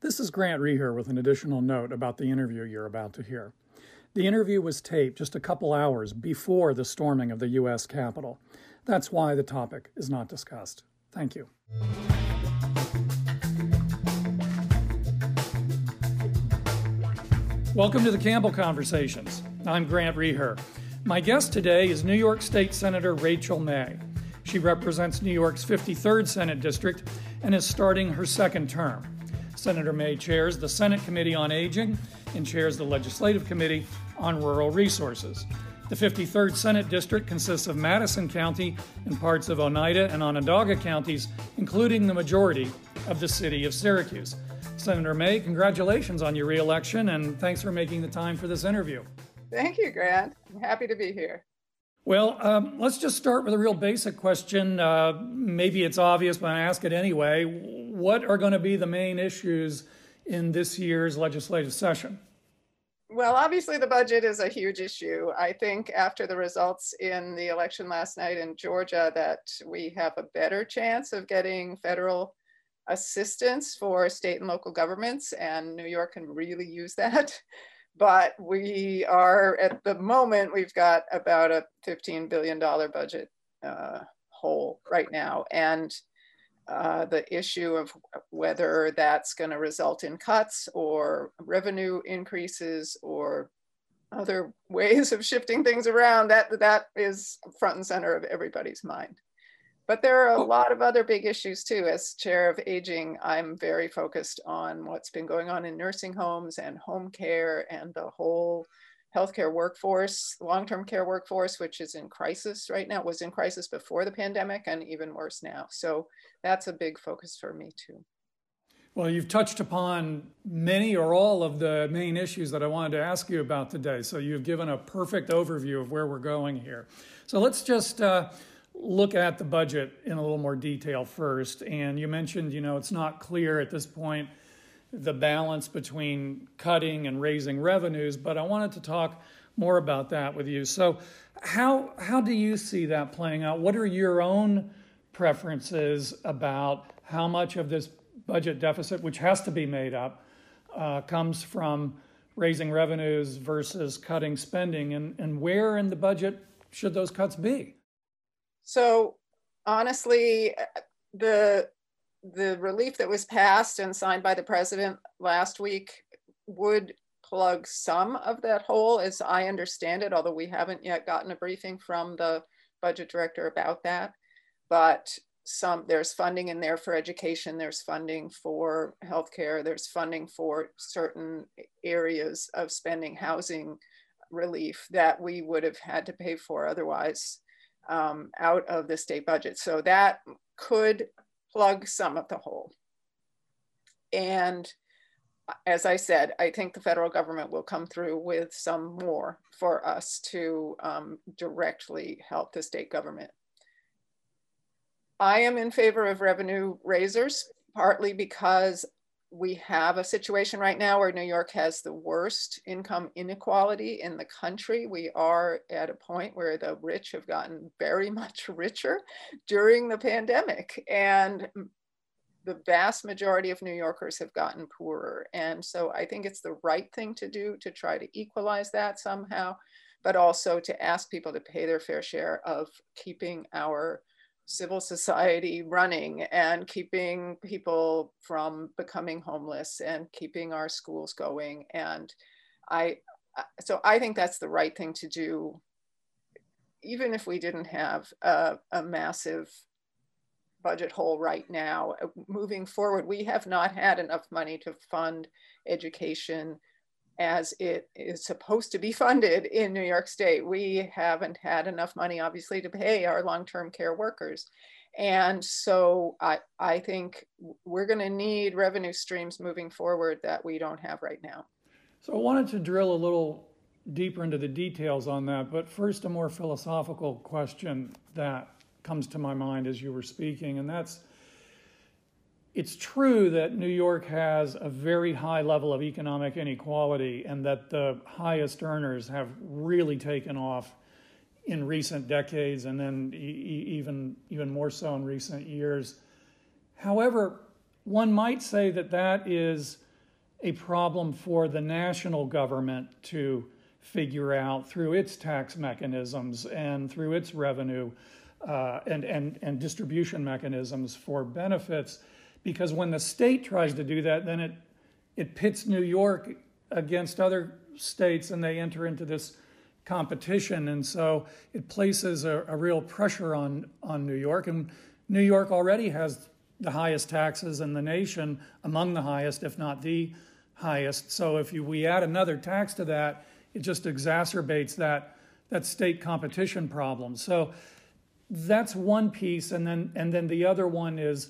This is Grant Reher with an additional note about the interview you're about to hear. The interview was taped just a couple hours before the storming of the U.S. Capitol. That's why the topic is not discussed. Thank you. Welcome to the Campbell Conversations. I'm Grant Reher. My guest today is New York State Senator Rachel May. She represents New York's 53rd Senate District and is starting her second term. Senator May chairs the Senate Committee on Aging and chairs the Legislative Committee on Rural Resources. The 53rd Senate District consists of Madison County and parts of Oneida and Onondaga counties, including the majority of the city of Syracuse. Senator May, congratulations on your re-election, and thanks for making the time for this interview. Thank you, Grant. I'm happy to be here. Well, let's just start with a real basic question. Maybe it's obvious, but I ask it anyway. What are going to be the main issues in this year's legislative session? Well, obviously the budget is a huge issue. I think after the results in the election last night in Georgia that we have a better chance of getting federal assistance for state and local governments, and New York can really use that. But we are, at the moment, we've got about a $15 billion budget hole right now. And the issue of whether that's going to result in cuts or revenue increases or other ways of shifting things around, that is front and center of everybody's mind. But there are a lot of other big issues too. As chair of aging, I'm very focused on what's been going on in nursing homes and home care and the whole healthcare workforce, long-term care workforce, which is in crisis right now. It was in crisis before the pandemic and even worse now. So that's a big focus for me too. Well, you've touched upon many or all of the main issues that I wanted to ask you about today. So you've given a perfect overview of where we're going here. So let's just look at the budget in a little more detail first. And you mentioned, it's not clear at this point the balance between cutting and raising revenues, but I wanted to talk more about that with you. So how do you see that playing out? What are your own preferences about how much of this budget deficit, which has to be made up, comes from raising revenues versus cutting spending, and where in the budget should those cuts be? So honestly, the relief that was passed and signed by the president last week would plug some of that hole, as I understand it, although we haven't yet gotten a briefing from the budget director about that. But there's funding in there for education, there's funding for healthcare, there's funding for certain areas of spending, housing relief that we would have had to pay for otherwise out of the state budget. So that could plug some of the hole. And as I said, I think the federal government will come through with some more for us to directly help the state government. I am in favor of revenue raisers, partly because we have a situation right now where New York has the worst income inequality in the country. We are at a point where the rich have gotten very much richer during the pandemic, and the vast majority of New Yorkers have gotten poorer. And so I think it's the right thing to do to try to equalize that somehow, but also to ask people to pay their fair share of keeping our civil society running and keeping people from becoming homeless and keeping our schools going. And so I think that's the right thing to do, even if we didn't have a massive budget hole right now. Moving forward, we have not had enough money to fund education as it is supposed to be funded in New York State. We haven't had enough money, obviously, to pay our long-term care workers. And so I think we're going to need revenue streams moving forward that we don't have right now. So I wanted to drill a little deeper into the details on that, but first a more philosophical question that comes to my mind as you were speaking, and that's, it's true that New York has a very high level of economic inequality and that the highest earners have really taken off in recent decades and then even more so in recent years. However, one might say that that is a problem for the national government to figure out through its tax mechanisms and through its revenue and distribution mechanisms for benefits. Because when the state tries to do that, then it pits New York against other states and they enter into this competition. And so it places a real pressure on New York. And New York already has the highest taxes in the nation, among the highest, if not the highest. So if we add another tax to that, it just exacerbates that state competition problem. So that's one piece, and then the other one is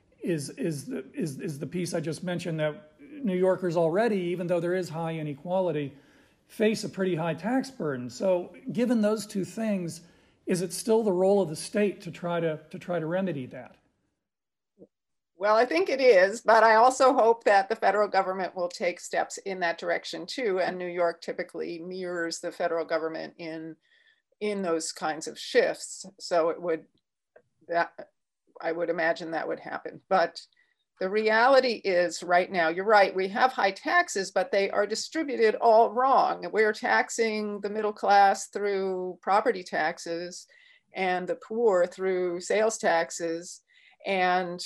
the piece I just mentioned, that New Yorkers already, even though there is high inequality, face a pretty high tax burden. So given those two things, is it still the role of the state to try to remedy that? Well, I think it is, but I also hope that the federal government will take steps in that direction too. And New York typically mirrors the federal government in those kinds of shifts. So I would imagine that would happen. But the reality is right now, you're right, we have high taxes, but they are distributed all wrong. We're taxing the middle class through property taxes and the poor through sales taxes, and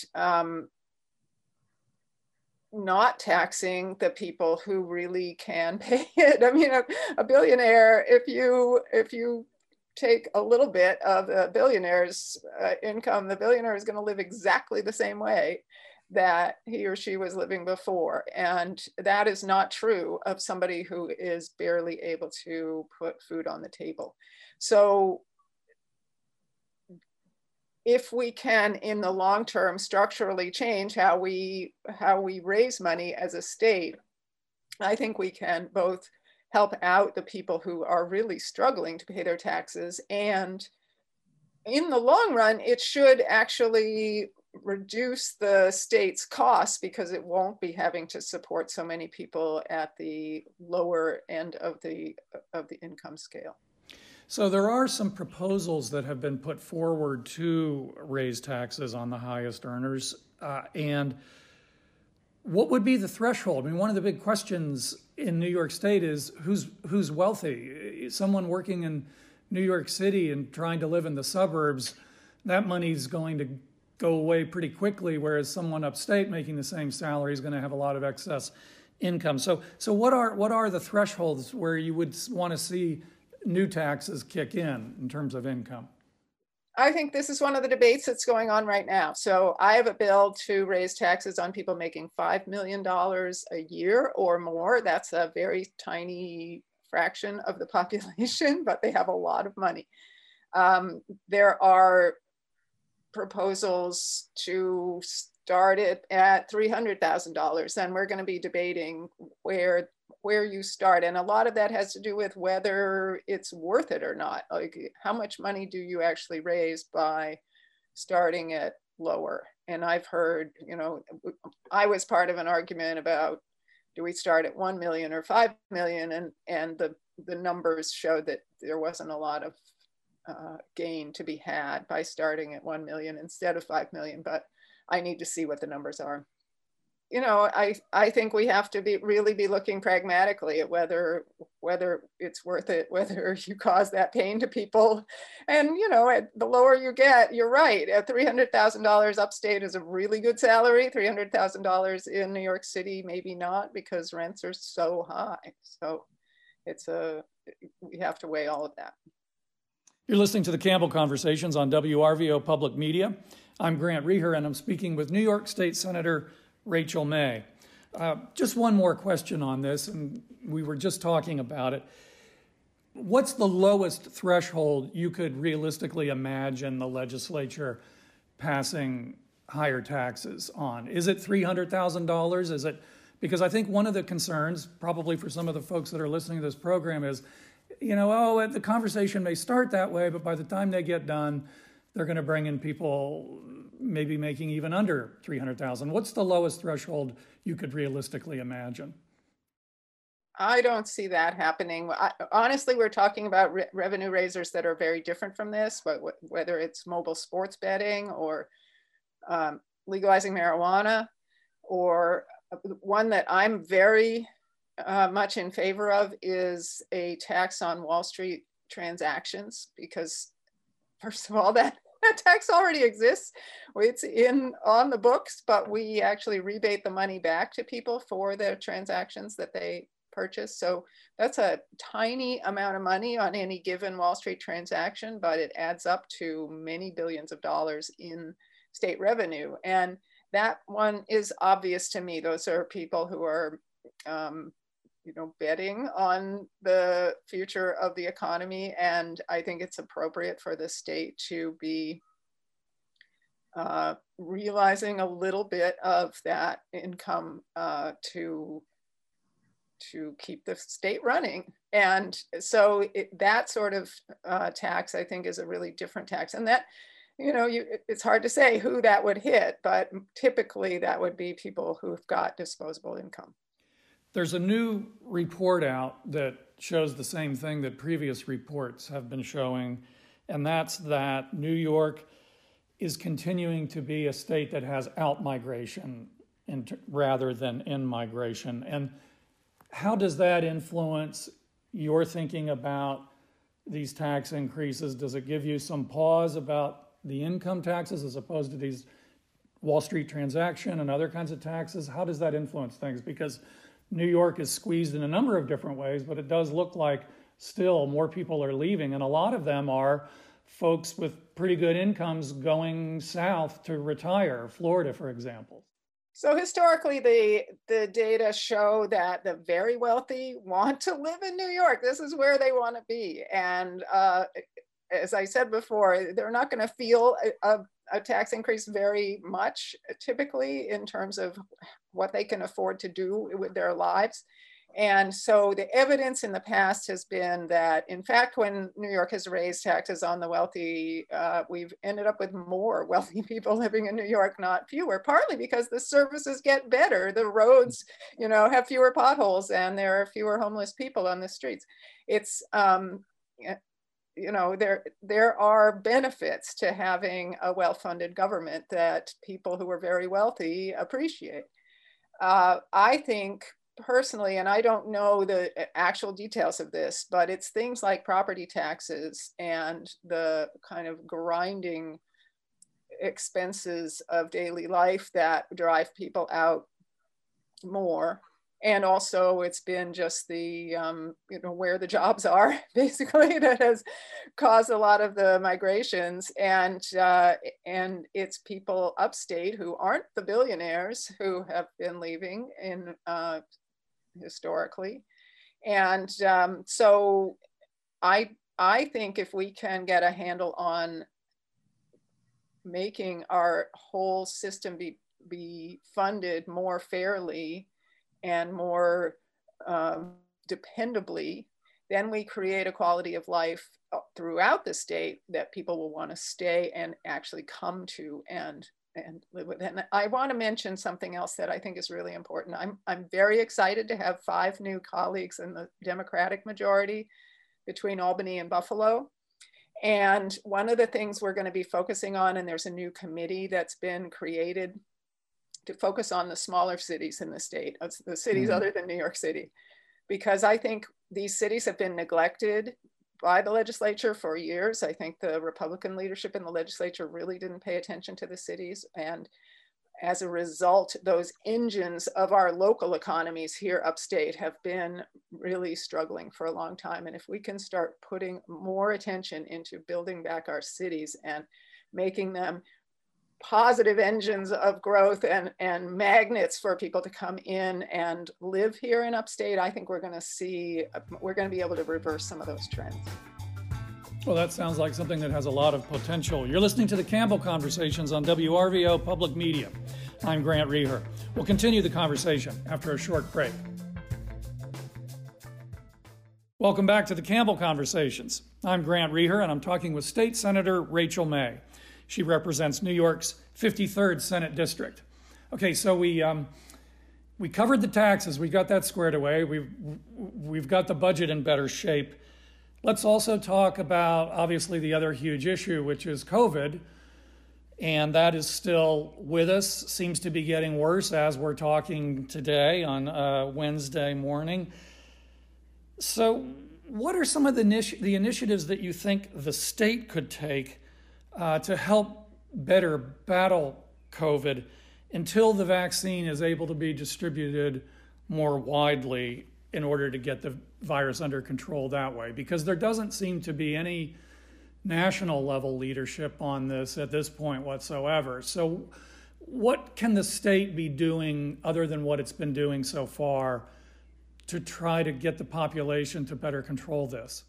not taxing the people who really can pay it. I mean, a billionaire, if you take a little bit of the billionaire's income, the billionaire is going to live exactly the same way that he or she was living before. And that is not true of somebody who is barely able to put food on the table. So if we can, in the long term, structurally change how we raise money as a state, I think we can both help out the people who are really struggling to pay their taxes, and in the long run, it should actually reduce the state's costs because it won't be having to support so many people at the lower end of the income scale. So there are some proposals that have been put forward to raise taxes on the highest earners. And what would be the threshold? I mean, one of the big questions in New York State is who's wealthy? Someone working in New York City and trying to live in the suburbs, that money's going to go away pretty quickly, whereas someone upstate making the same salary is going to have a lot of excess income. So what are the thresholds where you would want to see new taxes kick in terms of income? I think this is one of the debates that's going on right now. So I have a bill to raise taxes on people making $5 million a year or more. That's a very tiny fraction of the population, but they have a lot of money. There are proposals to start it at $300,000, and we're going to be debating where you start. And a lot of that has to do with whether it's worth it or not. Like, how much money do you actually raise by starting it lower? And I've heard, I was part of an argument about, do we start at 1 million or 5 million? And the numbers showed that there wasn't a lot of gain to be had by starting at 1 million instead of 5 million, but I need to see what the numbers are. I think we have to really be looking pragmatically at whether it's worth it, whether you cause that pain to people. And, the lower you get, you're right, at $300,000 upstate is a really good salary. $300,000 in New York City, maybe not, because rents are so high. So we have to weigh all of that. You're listening to the Campbell Conversations on WRVO Public Media. I'm Grant Reher, and I'm speaking with New York State Senator Rachel May. Just one more question on this, and we were just talking about it. What's the lowest threshold you could realistically imagine the legislature passing higher taxes on? Is it $300,000? Is it, because I think one of the concerns, probably for some of the folks that are listening to this program, is, the conversation may start that way, but by the time they get done, they're going to bring in people maybe making even under $300,000. What's the lowest threshold you could realistically imagine? I don't see that happening. Honestly, we're talking about revenue raisers that are very different from this, but whether it's mobile sports betting or legalizing marijuana or one that I'm very much in favor of is a tax on Wall Street transactions, because first of all, that tax already exists. It's on the books, but we actually rebate the money back to people for the transactions that they purchase. So that's a tiny amount of money on any given Wall Street transaction, but it adds up to many billions of dollars in state revenue. And that one is obvious to me. Those are people who are betting on the future of the economy. And I think it's appropriate for the state to be realizing a little bit of that income to keep the state running. And so that sort of tax, I think, is a really different tax. And that, it's hard to say who that would hit, but typically that would be people who've got disposable income. There's a new report out that shows the same thing that previous reports have been showing, and that's that New York is continuing to be a state that has out-migration rather than in-migration. And how does that influence your thinking about these tax increases? Does it give you some pause about the income taxes as opposed to these Wall Street transaction and other kinds of taxes? How does that influence things? Because New York is squeezed in a number of different ways, but it does look like still more people are leaving. And a lot of them are folks with pretty good incomes going south to retire, Florida, for example. So historically, the data show that the very wealthy want to live in New York. This is where they want to be. And as I said before, they're not going to feel a tax increase very much, typically, in terms of what they can afford to do with their lives. And so the evidence in the past has been that, in fact, when New York has raised taxes on the wealthy, we've ended up with more wealthy people living in New York, not fewer, partly because the services get better. The roads, have fewer potholes and there are fewer homeless people on the streets. It's, there are benefits to having a well-funded government that people who are very wealthy appreciate. I think personally, and I don't know the actual details of this, but it's things like property taxes and the kind of grinding expenses of daily life that drive people out more. And also it's been just the, where the jobs are, basically, that has caused a lot of the migrations. And it's people upstate who aren't the billionaires who have been leaving in historically. And so I think if we can get a handle on making our whole system be funded more fairly and more dependably, then we create a quality of life throughout the state that people will want to stay and actually come to and live with. And I want to mention something else that I think is really important. I'm very excited to have 5 new colleagues in the Democratic majority between Albany and Buffalo. And one of the things we're going to be focusing on, and there's a new committee that's been created to focus on the smaller cities in the state, the cities other than New York City, because I think these cities have been neglected by the legislature for years. I think the Republican leadership in the legislature really didn't pay attention to the cities. And as a result, those engines of our local economies here upstate have been really struggling for a long time. And if we can start putting more attention into building back our cities and making them positive engines of growth and magnets for people to come in and live here in upstate, I think we're going to be able to reverse some of those trends. Well, that sounds like something that has a lot of potential. You're listening to the Campbell Conversations on WRVO Public Media. I'm Grant Reher. We'll continue the conversation after a short break. Welcome back to the Campbell Conversations. I'm Grant Reher, and I'm talking with State Senator Rachel May. She represents New York's 53rd Senate District. Okay, so we covered the taxes. We got that squared away. We've got the budget in better shape. Let's also talk about, obviously, the other huge issue, which is COVID. and that is still with us. Seems to be getting worse as we're talking today on Wednesday morning. So what are some of the initiatives that you think the state could take to help better battle COVID until the vaccine is able to be distributed more widely in order to get the virus under control that way? Because there doesn't seem to be any national level leadership on this at this point whatsoever. So what can the state be doing other than what it's been doing so far to try to get the population to better control this?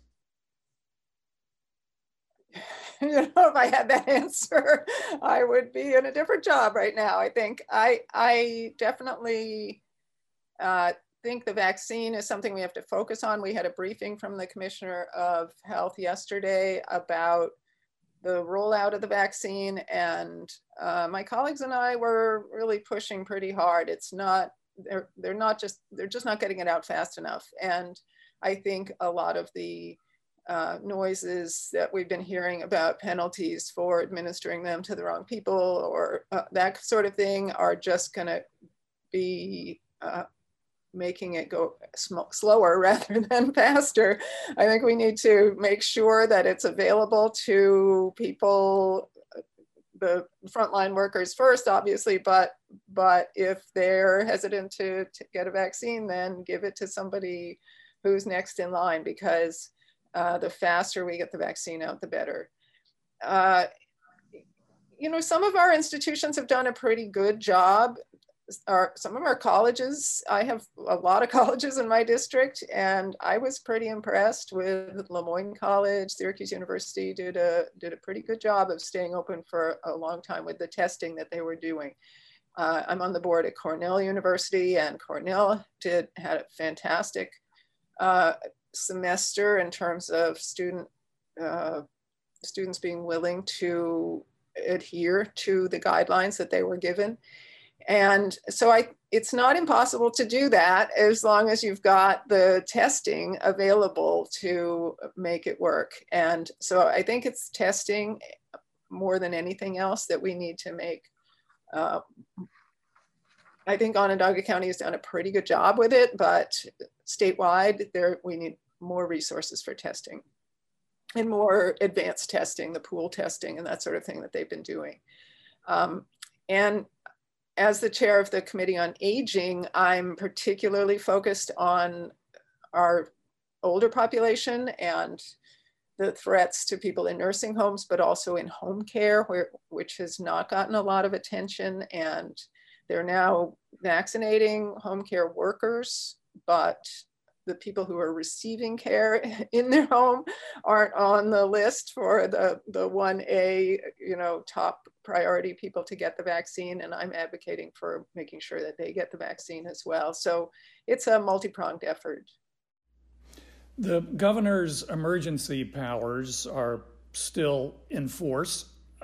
If I had that answer, I would be in a different job right now. I think I definitely think the vaccine is something we have to focus on. We had a briefing from the Commissioner of Health yesterday about the rollout of the vaccine, and my colleagues and I were really pushing pretty hard. It's not, they're just not getting it out fast enough. And I think a lot of the noises that we've been hearing about penalties for administering them to the wrong people or that sort of thing are just going to be making it go slower rather than faster. I think we need to make sure that it's available to people, the frontline workers first, obviously, but if they're hesitant to get a vaccine, then give it to somebody who's next in line, because the faster we get the vaccine out, the better. Some of our institutions have done a pretty good job. Some of our colleges, I have a lot of colleges in my district, and I was pretty impressed with Le Moyne College. Syracuse University did a pretty good job of staying open for a long time with the testing that they were doing. I'm on the board at Cornell University, and Cornell had a fantastic semester in terms of students being willing to adhere to the guidelines that they were given. And so it's not impossible to do that as long as you've got the testing available to make it work. And so I think it's testing more than anything else that we need to make. I think Onondaga County has done a pretty good job with it, but statewide, we need more resources for testing and more advanced testing, the pool testing and that sort of thing that they've been doing. And as the chair of the Committee on Aging, I'm particularly focused on our older population and the threats to people in nursing homes, but also in home care, which has not gotten a lot of attention. And they're now vaccinating home care workers, but the people who are receiving care in their home aren't on the list for the 1A, top priority people to get the vaccine. And I'm advocating for making sure that they get the vaccine as well. So it's a multi-pronged effort. The governor's emergency powers are still in force.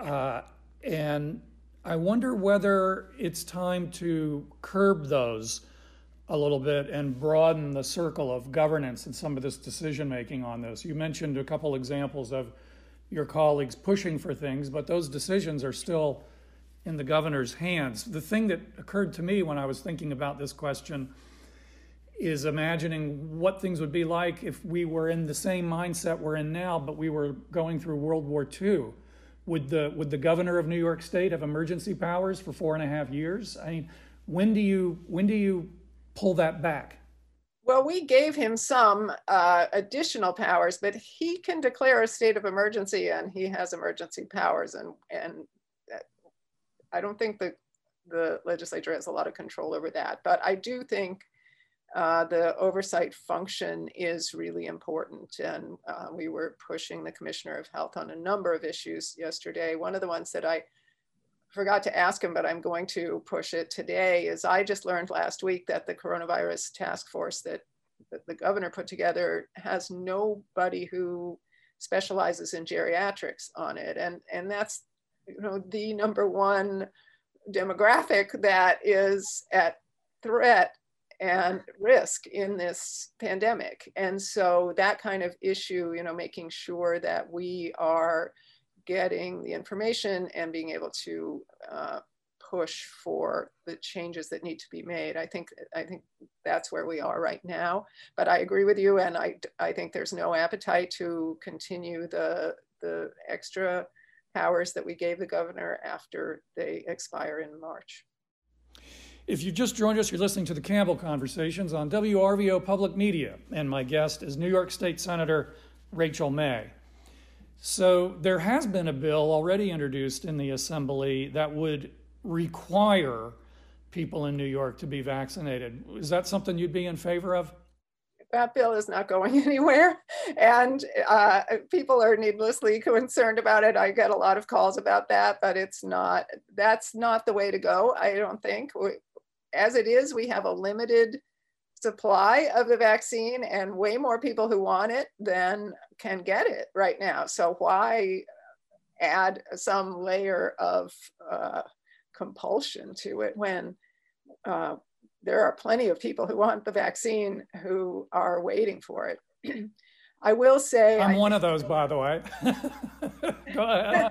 And I wonder whether it's time to curb those a little bit and broaden the circle of governance and some of this decision making on this. You mentioned a couple examples of your colleagues pushing for things, but those decisions are still in the governor's hands. The thing that occurred to me when I was thinking about this question is imagining what things would be like if we were in the same mindset we're in now, but we were going through World War II. Would the governor of New York State have emergency powers for 4.5 years? I mean, when do you pull that back? Well, we gave him some additional powers, but he can declare a state of emergency, and he has emergency powers. And I don't think the legislature has a lot of control over that. But I do think the oversight function is really important. And we were pushing the Commissioner of Health on a number of issues yesterday. One of the ones that I forgot to ask him, but I'm going to push it today, is I just learned last week that the coronavirus task force that the governor put together has nobody who specializes in geriatrics on it. And that's the number one demographic that is at threat and risk in this pandemic. And so that kind of issue, making sure that we are getting the information and being able to push for the changes that need to be made. I think that's where we are right now. But I agree with you, and I think there's no appetite to continue the extra powers that we gave the governor after they expire in March. If you just joined us, you're listening to the Campbell Conversations on WRVO Public Media, and my guest is New York State Senator Rachel May. So there has been a bill already introduced in the Assembly that would require people in New York to be vaccinated. Is that something you'd be in favor of? That bill is not going anywhere, and people are needlessly concerned about it. I get a lot of calls about that, but that's not the way to go, I don't think. As it is, we have a limited supply of the vaccine and way more people who want it than can get it right now. So why add some layer of compulsion to it when there are plenty of people who want the vaccine who are waiting for it. I will say— I'm one of those, by the way. Go ahead.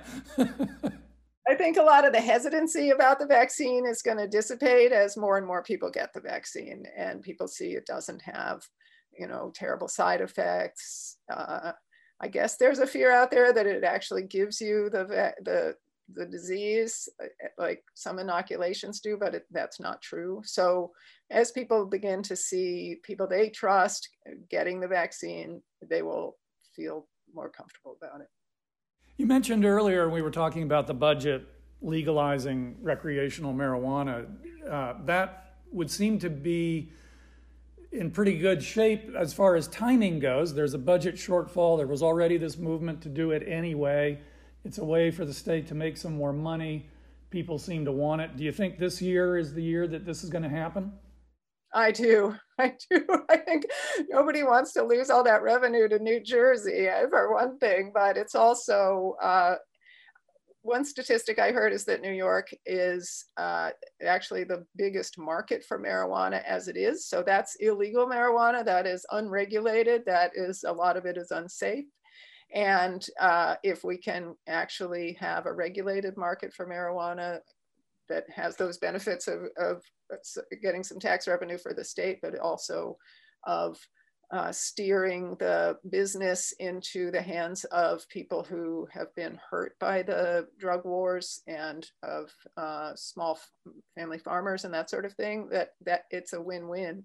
I think a lot of the hesitancy about the vaccine is going to dissipate as more and more people get the vaccine and people see it doesn't have, terrible side effects. I guess there's a fear out there that it actually gives you the disease, like some inoculations do, but that's not true. So as people begin to see people they trust getting the vaccine, they will feel more comfortable about it. You mentioned earlier, we were talking about the budget legalizing recreational marijuana. That would seem to be in pretty good shape as far as timing goes. There's a budget shortfall. There was already this movement to do it anyway. It's a way for the state to make some more money. People seem to want it. Do you think this year is the year that this is going to happen? I do. I think nobody wants to lose all that revenue to New Jersey, for one thing, but it's also, one statistic I heard is that New York is actually the biggest market for marijuana as it is. So that's illegal marijuana, that is unregulated, a lot of it is unsafe. And if we can actually have a regulated market for marijuana that has those benefits of getting some tax revenue for the state, but also of steering the business into the hands of people who have been hurt by the drug wars and of small family farmers and that sort of thing, that it's a win-win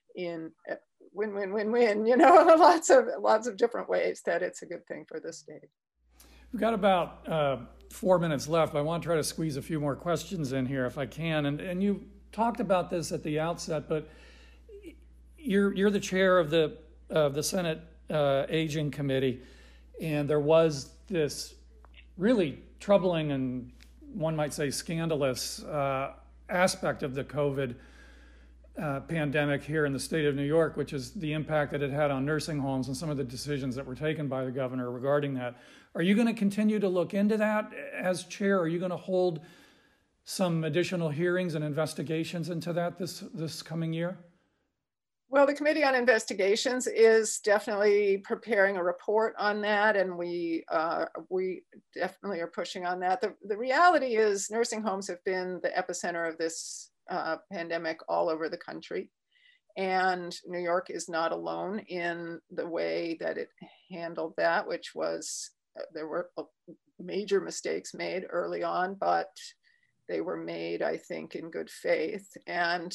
win-win-win-win, lots of different ways that it's a good thing for the state. We've got about 4 minutes left. I want to try to squeeze a few more questions in here if I can. And you talked about this at the outset, but you're the chair of the Senate Aging Committee, and there was this really troubling and one might say scandalous aspect of the COVID pandemic here in the state of New York, which is the impact that it had on nursing homes and some of the decisions that were taken by the governor regarding that. Are you going to continue to look into that as chair? Are you going to hold some additional hearings and investigations into that this coming year? Well, the Committee on Investigations is definitely preparing a report on that, and we definitely are pushing on that. The reality is nursing homes have been the epicenter of this pandemic all over the country. And New York is not alone in the way that it handled that, which was, there were major mistakes made early on, but they were made, I think, in good faith. And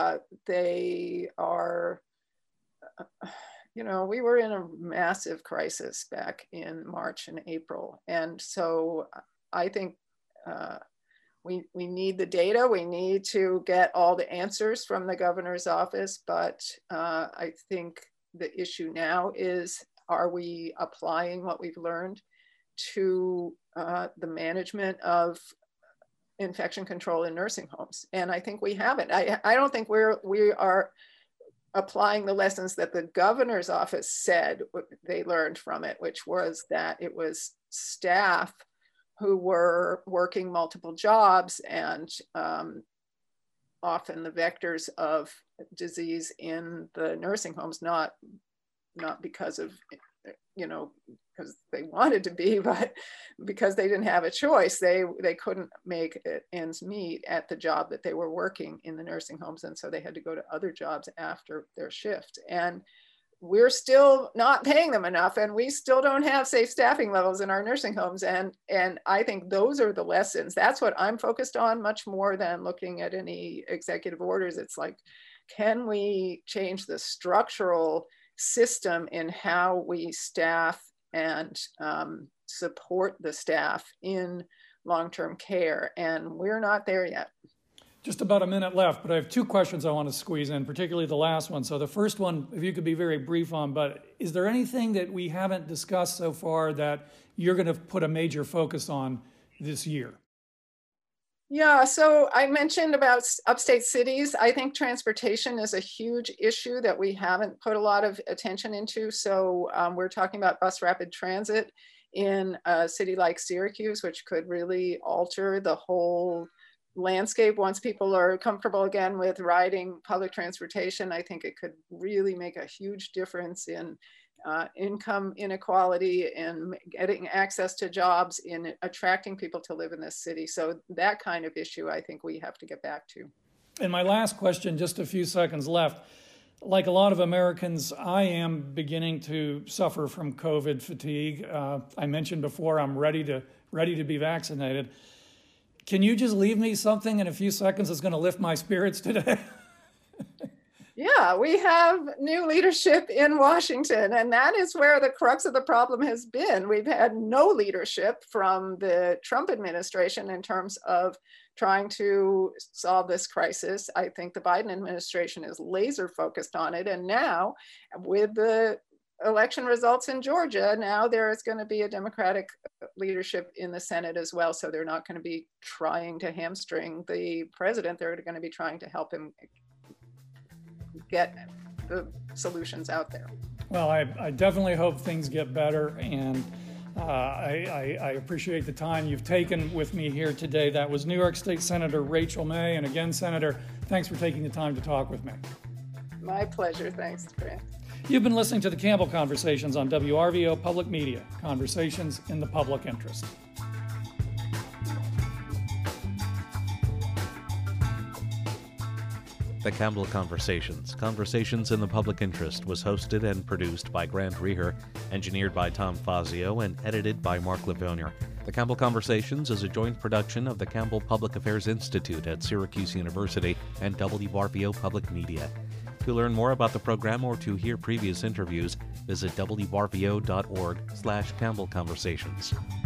they are, we were in a massive crisis back in March and April. And so I think we need the data. We need to get all the answers from the governor's office. But I think the issue now is, are we applying what we've learned to the management of infection control in nursing homes? And I think we haven't. I don't think we are applying the lessons that the governor's office said they learned from it, which was that it was staff who were working multiple jobs and often the vectors of disease in the nursing homes, not because of you know, because they wanted to be, but because they didn't have a choice, they couldn't make ends meet at the job that they were working in the nursing homes. And so they had to go to other jobs after their shift. And we're still not paying them enough, and we still don't have safe staffing levels in our nursing homes. And I think those are the lessons. That's what I'm focused on, much more than looking at any executive orders. It's like, can we change the structural system in how we staff and support the staff in long-term care? And we're not there yet. Just about a minute left, but I have two questions I want to squeeze in, particularly the last one. So the first one, if you could be very brief on, but is there anything that we haven't discussed so far that you're going to put a major focus on this year? Yeah, so I mentioned about upstate cities. I think transportation is a huge issue that we haven't put a lot of attention into. So we're talking about bus rapid transit in a city like Syracuse, which could really alter the whole landscape. Once people are comfortable again with riding public transportation, I think it could really make a huge difference in income inequality and getting access to jobs, in attracting people to live in this city. So that kind of issue, I think we have to get back to. And my last question, just a few seconds left. Like a lot of Americans, I am beginning to suffer from COVID fatigue. I mentioned before, I'm ready to be vaccinated. Can you just leave me something in a few seconds that's going to lift my spirits today? Yeah, we have new leadership in Washington, and that is where the crux of the problem has been. We've had no leadership from the Trump administration in terms of trying to solve this crisis. I think the Biden administration is laser focused on it. And now with the election results in Georgia, now there is going to be a Democratic leadership in the Senate as well. So they're not going to be trying to hamstring the president. They're going to be trying to help him get the solutions out there. Well, I definitely hope things get better, and I appreciate the time you've taken with me here today. That was New York State Senator Rachel May. And again, Senator, thanks for taking the time to talk with me. My pleasure. Thanks, Grant. You've been listening to the Campbell Conversations on WRVO Public Media, conversations in the public interest. The Campbell Conversations, Conversations in the Public Interest, was hosted and produced by Grant Reher, engineered by Tom Fazio, and edited by Mark Livonier. The Campbell Conversations is a joint production of the Campbell Public Affairs Institute at Syracuse University and WRVO Public Media. To learn more about the program or to hear previous interviews, visit wrvo.org/Campbell Conversations.